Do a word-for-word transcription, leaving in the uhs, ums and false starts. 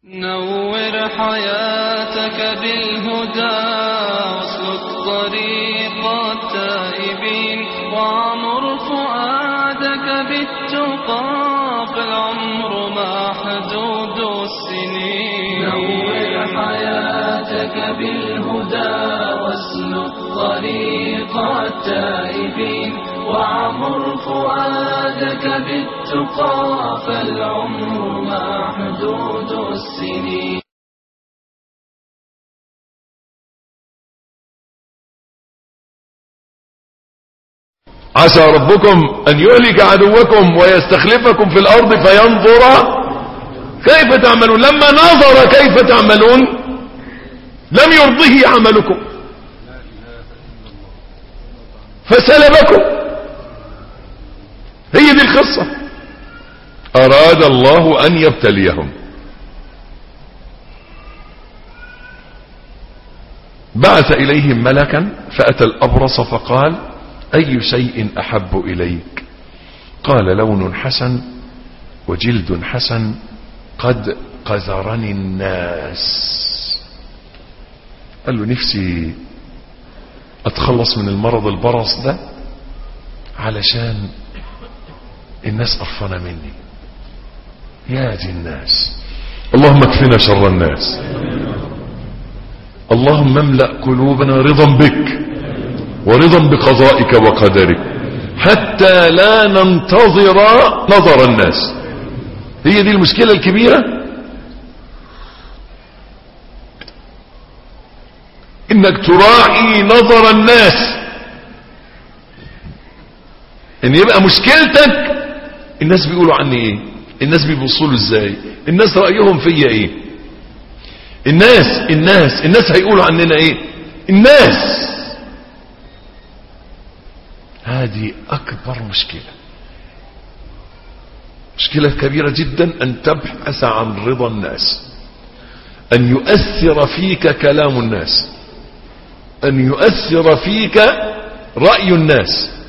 نور حياتك بالهدى واسلك طريق التائبين وعمر فؤادك بالتقى فالعمر محدود السنين. نور حياتك بالهدى واسلك طريق التائبين وعمر فؤادك بالتقى فالعمر محدود السنين. عسى ربكم أن يهلك عدوكم ويستخلفكم في الأرض فينظر كيف تعملون. لما نظر كيف تعملون لم يرضه عملكم فسلبكم. هي دي القصة. أراد الله أن يبتليهم. بعث إليهم ملكا فأتى الأبرص فقال أي شيء أحب إليك؟ قال لون حسن وجلد حسن قد قذرني الناس. قال له نفسي أتخلص من المرض البرص ده علشان الناس قرفانة مني. يا دي الناس. اللهم اكفنا شر الناس. اللهم املأ قلوبنا رضا بك ورضا بقضائك وقدرك حتى لا ننتظر نظر الناس. هي دي المشكلة الكبيرة، انك تراعي نظر الناس، ان يبقى مشكلتك الناس بيقولوا عني ايه، الناس بيبصوا ازاي، الناس رأيهم فيا ايه، الناس الناس الناس هيقولوا عننا ايه، الناس. هذه اكبر مشكلة، مشكلة كبيرة جدا ان تبحث عن رضا الناس، ان يؤثر فيك كلام الناس، ان يؤثر فيك رأي الناس.